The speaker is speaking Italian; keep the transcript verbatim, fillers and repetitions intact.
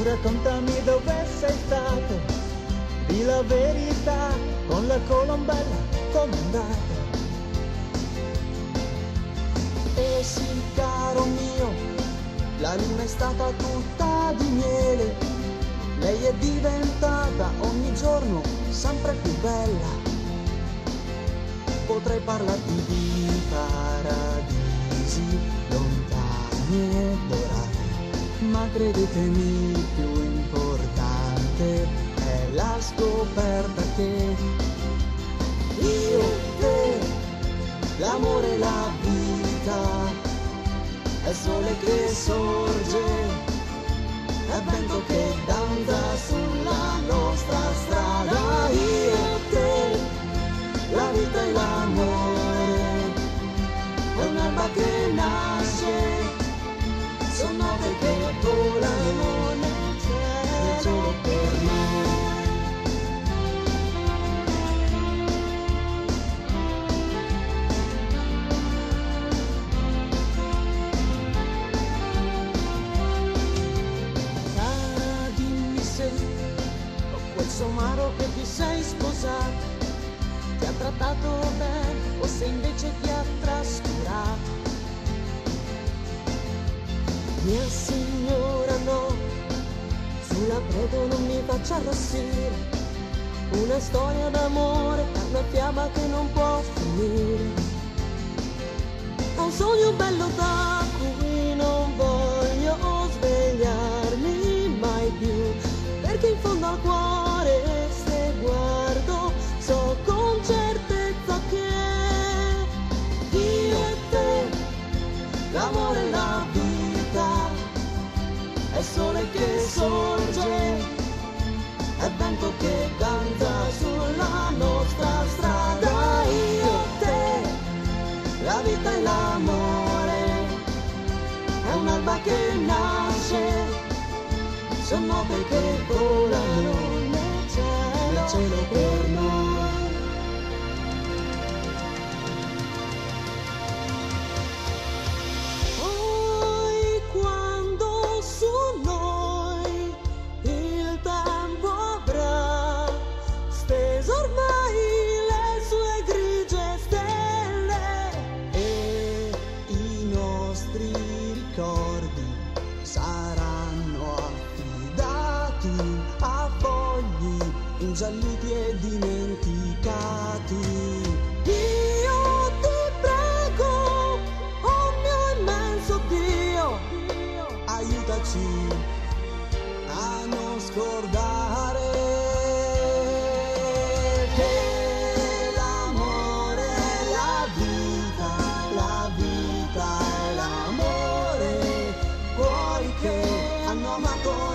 raccontami dove sei stato, di la verità, con la colombella com'è andata. E sì, caro mio, la luna è stata tutta di miele, lei è diventata ogni giorno sempre più bella. Potrei parlarti di paradisi lontani e dorati, ma credetemi, più importante è la scoperta che io, te, l'amore e la vita, è il sole che sorge, è vento che danza sulla nostra strada. Io, te, la vita e l'amore, è un'alba che nasce, sono nove che volano nel cielo per noi. Cara, dimmi se quel somaro che ti sei sposato ti ha trattato bene o se invece ti ha trascurato. Mia signora no, sulla prego non mi faccia arrossire, una storia d'amore è una fiaba che non può finire. È un sogno bello da cui non voglio svegliarmi mai più, perché in fondo al cuore se guardo so con certezza che io e te, l'amore e la vita, è il sole che sorge, è vento che danza sulla nostra strada. Io e te, la vita e l'amore, è un'alba che nasce, sono nove che volano nel cielo, nel cielo per noi. Poi quando su noi il tempo avrà steso ormai le sue grigie stelle e i nostri ricordi saranno affidati a fogli ingialliti e dimenticati. Io ti prego, oh mio immenso Dio, aiutaci a non scordare che l'amore è la vita, la vita è l'amore, cuori che hanno amato